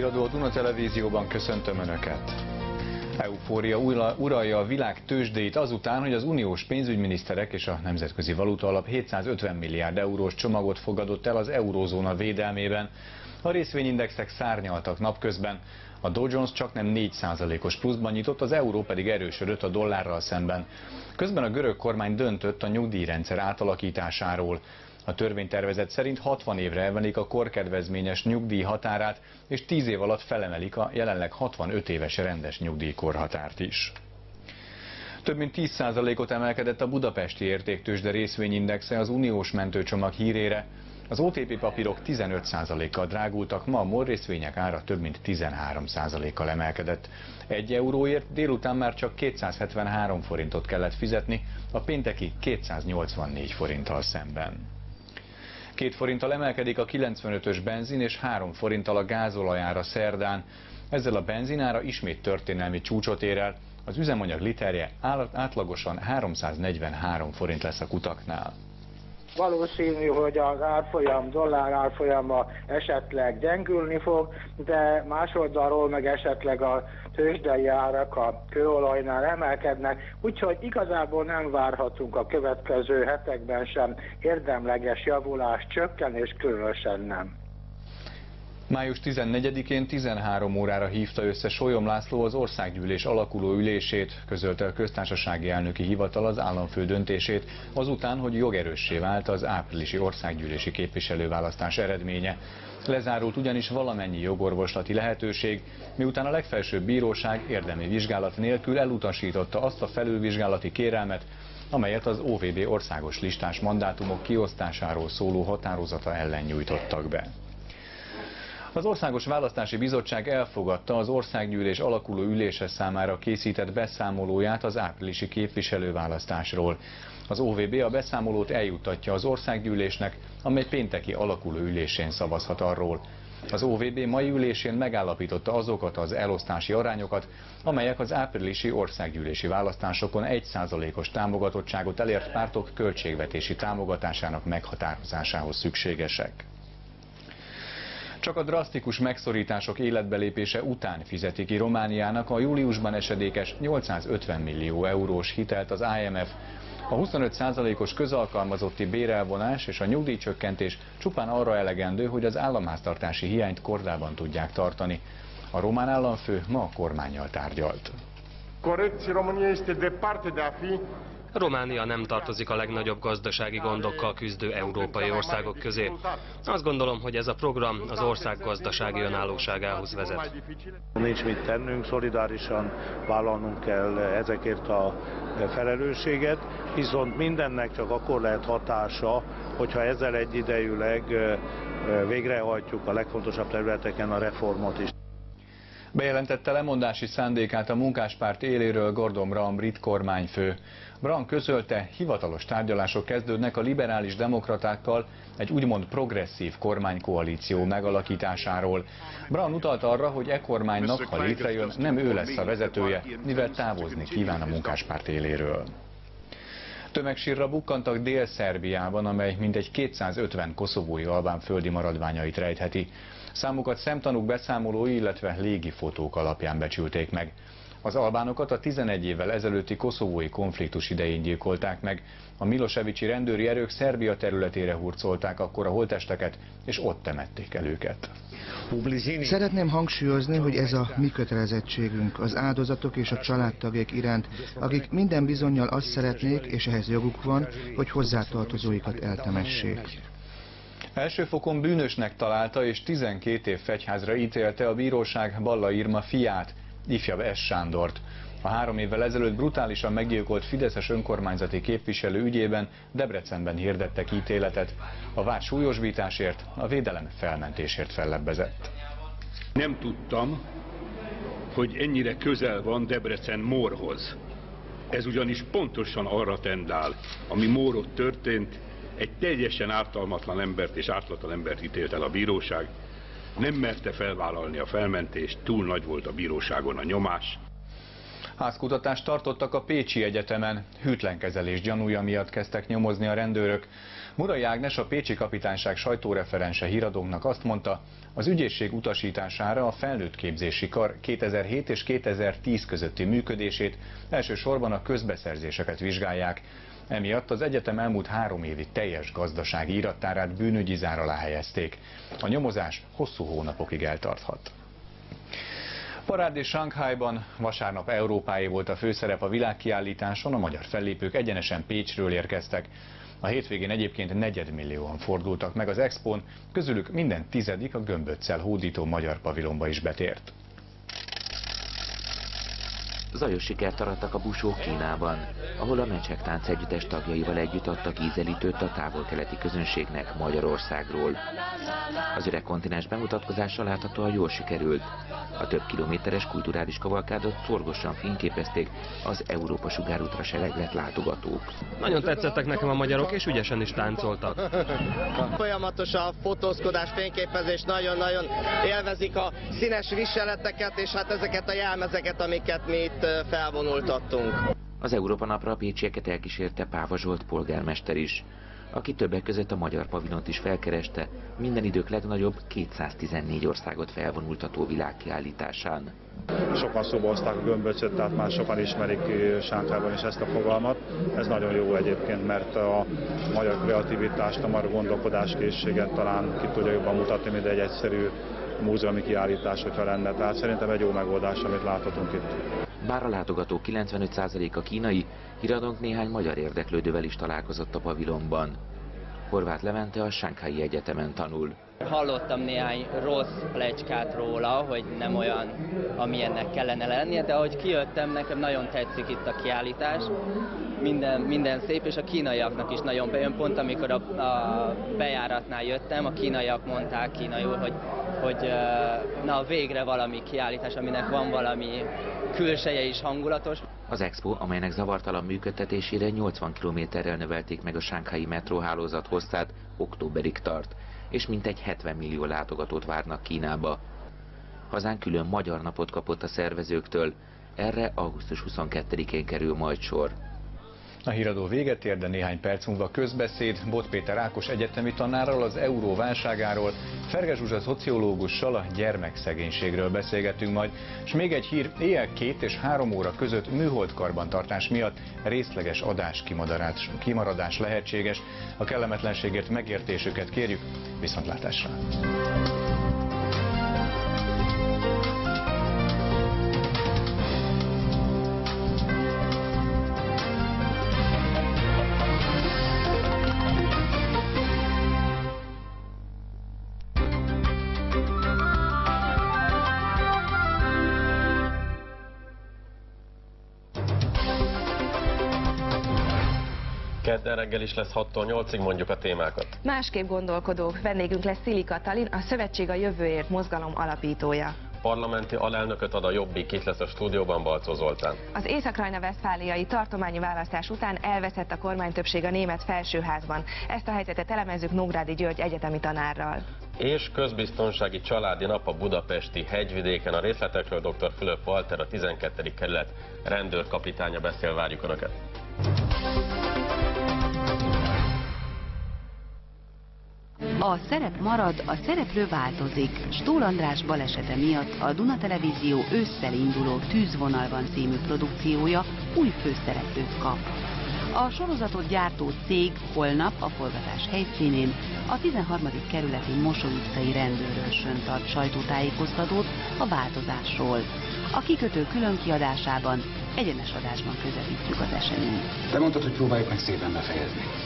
Híradó a Duna Televízióban, köszöntöm Önöket! Eufória uralja a világ tőzsdéit azután, hogy az uniós pénzügyminiszterek és a Nemzetközi Valutaalap 750 milliárd eurós csomagot fogadott el az eurózóna védelmében. A részvényindexek szárnyaltak napközben, a Dow Jones csaknem 4%-os pluszban nyitott, az euró pedig erősödött a dollárral szemben. Közben a görög kormány döntött a nyugdíjrendszer átalakításáról. A törvénytervezet szerint 60 évre emelik a korkedvezményes nyugdíj határát, és 10 év alatt felemelik a jelenleg 65 éves rendes nyugdíjkorhatárt is. Több mint 10%-ot emelkedett a budapesti értéktőzsde részvényindexe az uniós mentőcsomag hírére. Az OTP papírok 15%-kal drágultak, ma a MOL részvények ára több mint 13%-kal emelkedett. 1 euróért délután már csak 273 forintot kellett fizetni, a pénteki 284 forinttal szemben. 2 forinttal emelkedik a 95-ös benzin és 3 forinttal a gázolajára szerdán. Ezzel a benzinára ismét történelmi csúcsot ér el, az üzemanyag literje átlagosan 343 forint lesz a kutaknál. Valószínű, hogy az árfolyam, dollár árfolyama esetleg gyengülni fog, de más oldalról meg esetleg a tőzsdei árak a kőolajnál emelkednek, úgyhogy igazából nem várhatunk a következő hetekben sem érdemleges javulás, csökkenés különösen nem. Május 14-én 13 órára hívta össze Sólyom László az országgyűlés alakuló ülését, közölte a köztársasági elnöki hivatal az államfő döntését, azután, hogy jogerőssé vált az áprilisi országgyűlési képviselőválasztás eredménye. Lezárult ugyanis valamennyi jogorvoslati lehetőség, miután a legfelsőbb bíróság érdemi vizsgálat nélkül elutasította azt a felülvizsgálati kérelmet, amelyet az OVB országos listás mandátumok kiosztásáról szóló határozata ellen nyújtottak be. Az Országos Választási Bizottság elfogadta az országgyűlés alakuló ülése számára készített beszámolóját az áprilisi képviselőválasztásról. Az OVB a beszámolót eljuttatja az országgyűlésnek, amely pénteki alakuló ülésén szavazhat arról. Az OVB mai ülésén megállapította azokat az elosztási arányokat, amelyek az áprilisi országgyűlési választásokon 1%-os támogatottságot elért pártok költségvetési támogatásának meghatározásához szükségesek. Csak a drasztikus megszorítások életbelépése után fizeti ki Romániának a júliusban esedékes 850 millió eurós hitelt az IMF. A 25%-os közalkalmazotti bérelvonás és a nyugdíjcsökkentés csupán arra elegendő, hogy az államháztartási hiányt kordában tudják tartani. A román államfő ma a kormánnyal tárgyalt. Románia nem tartozik a legnagyobb gazdasági gondokkal küzdő európai országok közé. Azt gondolom, hogy ez a program az ország gazdasági önállóságához vezet. Nincs mit tennünk, szolidárisan vállalnunk kell ezekért a felelősséget, viszont mindennek csak akkor lehet hatása, hogyha ezzel egyidejűleg végrehajtjuk a legfontosabb területeken a reformot is. Bejelentette lemondási szándékát a munkáspárt éléről Gordon Brown brit kormányfő. Brown közölte, hivatalos tárgyalások kezdődnek a liberális demokratákkal egy úgymond progresszív kormánykoalíció megalakításáról. Brown utalt arra, hogy e kormánynak, ha létrejön, nem ő lesz a vezetője, mivel távozni kíván a munkáspárt éléről. Tömegsírra bukkantak Dél-Szerbiában, amely mintegy 250 koszovói albán földi maradványait rejtheti. Számukat szemtanúk beszámolói, illetve légifotók alapján becsülték meg. Az albánokat a 11 évvel ezelőtti koszovói konfliktus idején gyilkolták meg. A Milosevicsi rendőri erők Szerbia területére hurcolták akkor a holttesteket, és ott temették el őket. Szeretném hangsúlyozni, hogy ez a mi kötelezettségünk az áldozatok és a családtagjaik iránt, akik minden bizonnyal azt szeretnék, és ehhez joguk van, hogy hozzátartozóikat eltemessék. Első fokon bűnösnek találta és 12 év fegyházra ítélte a bíróság Balla Irma fiát, ifjabb S. Sándort. A 3 évvel ezelőtt brutálisan meggyilkolt fideszes önkormányzati képviselő ügyében Debrecenben hirdettek ítéletet. A vád súlyosbításért, a védelem felmentésért fellebbezett. Nem tudtam, hogy ennyire közel van Debrecen Mórhoz. Ez ugyanis pontosan arra tendál, ami Mórot történt. Egy teljesen ártalmatlan embert és ártatlan embert ítélt el a bíróság. Nem merte felvállalni a felmentést, túl nagy volt a bíróságon a nyomás. Házkutatást tartottak a Pécsi Egyetemen. Hűtlenkezelés gyanúja miatt kezdtek nyomozni a rendőrök. Murai Ágnes, a pécsi kapitányság sajtóreferense híradónknak azt mondta, az ügyészség utasítására a felnőtt képzési kar 2007 és 2010 közötti működését, elsősorban a közbeszerzéseket vizsgálják. Emiatt az egyetem elmúlt 3 évi teljes gazdasági irattárát bűnügyi zár alá helyezték. A nyomozás hosszú hónapokig eltarthat. Parád és Sanghajban vasárnap Európáé volt a főszerep a világkiállításon, a magyar fellépők egyenesen Pécsről érkeztek. A hétvégén egyébként negyedmillióan fordultak meg az expón, közülük minden 10. a gömböccel hódító magyar pavilonba is betért. Zajos sikert arattak a busók Kínában, ahol a Mecsek táncegyüttes tagjaival együtt adtak ízelítőt a távol-keleti közönségnek Magyarországról. Az öreg kontinens bemutatkozása láthatóan jól sikerült. A több kilométeres kulturális kavalkádot szorgosan fényképezték az Európa sugárútra sereglet látogatók. Nagyon tetszettek nekem a magyarok, és ügyesen is táncoltak. Folyamatos a fotózkodás, fényképezés, nagyon-nagyon élvezik a színes viseleteket, és hát ezeket a jelmezeket, amiket mi itt felvonultattunk. Az Európa napra a pécsieket elkísérte Páva Zsolt polgármester is, aki többek között a magyar pavilont is felkereste minden idők legnagyobb 214 országot felvonultató világkiállításán. Sokan szóba hozták a gömböcöt, tehát már sokan ismerik Sánghajban is ezt a fogalmat. Ez nagyon jó egyébként, mert a magyar kreativitást, a magyar gondolkodáskészséget talán ki tudja jobban mutatni, mint egy egyszerű múzeumi kiállítás, hogyha lenne. Tehát szerintem egy jó megoldás, amit láthatunk itt. Bár a látogatók 95%-a kínai, híradónk néhány magyar érdeklődővel is találkozott a pavilonban. Horváth Levente a Shanghai Egyetemen tanul. Hallottam néhány rossz pletykát róla, hogy nem olyan, amilyennek kellene lennie, de ahogy kijöttem, nekem nagyon tetszik itt a kiállítás. Minden szép, és a kínaiaknak is nagyon bejön. Pont amikor a bejáratnál jöttem, a kínaiak mondták kínaiul, hogy na végre valami kiállítás, aminek van valami külseje is hangulatos. Az expo, amelynek zavartalan működtetésére 80 kilométerrel növelték meg a shanghai metróhálózat hosszát, októberig tart, és mintegy 70 millió látogatót várnak Kínába. Hazánk külön magyar napot kapott a szervezőktől, erre augusztus 22-én kerül majd sor. A híradó véget ér, de néhány perc múlva közbeszéd Bot Péter Ákos egyetemi tanárral az euró válságáról, Ferge Zsuzsa szociológussal a gyermekszegénységről beszélgetünk majd, és még egy hír, éjjel 2 és 3 óra között műhold karbantartás miatt részleges adás kimaradás lehetséges. A kellemetlenségért megértésüket kérjük, viszontlátásra! Kedden reggel is lesz 6-tól 8-ig, mondjuk a témákat. Másképp gondolkodók. Vendégünk lesz Szili Katalin, a Szövetség a Jövőért mozgalom alapítója. Parlamenti alelnököt ad a Jobbik, itt lesz a stúdióban Balczó Zoltán. Az észak-rajna-vesztfáliai tartományi választás után elveszett a kormánytöbbség a német felsőházban. Ezt a helyzetet elemezzük Nógrádi György egyetemi tanárral. És közbiztonsági családi nap a budapesti hegyvidéken. A részletekről dr. Fülöp Walter, a 12. kerület rendőrkapitánya beszél, várjuk Önöket. A szerep marad, a szereplő változik. Stól András balesete miatt a Duna Televízió ősszel induló Tűzvonalban című produkciója új főszereplőt kap. A sorozatot gyártó cég holnap a forgatás helyszínén a 13. kerületi Mosó utcai rendőrőrsön tart sajtótájékoztatót a változásról. A kikötő különkiadásában egyenes adásban közvetítjük az eseményt. Te mondtad, hogy próbáljuk meg szépen befejezni.